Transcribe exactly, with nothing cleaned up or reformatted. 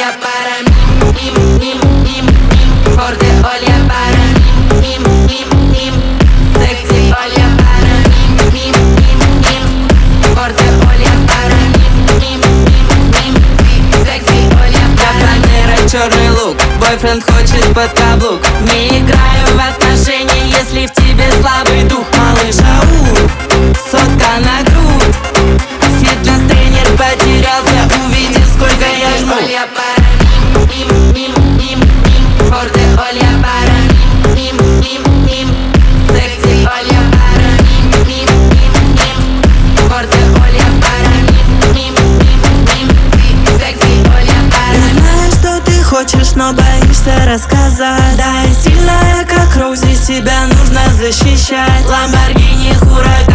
Olia para mim, mim, mim, mim, mim. Forte, olha para mim, mim, mim, mim. Sexy, olha para mim, mim, mim, mim. Forte, olha para mим, мим, мим, мим. Секси, olha para mim. Я планирую черный лук, бойфренд хочет под каблук. Не играю в отношения, если в тебе слабый дух. Малыш, ау, сотка на грудь. Фитнес-тренер потерялся, увидев, сколько я жму. Olha para mim, мим, мим, мим, мим. Forte, olha para mim, мим, мим, мим. Секси, olha para mim, мим, мим, мим. Forte, olha para mim, мим, мим, мим. Секси, olha para mim. Я знаю, что ты хочешь, но боишься рассказать. Да, я сильная, как Роузи, тебя нужно защищать. Ламборгини, Huracan.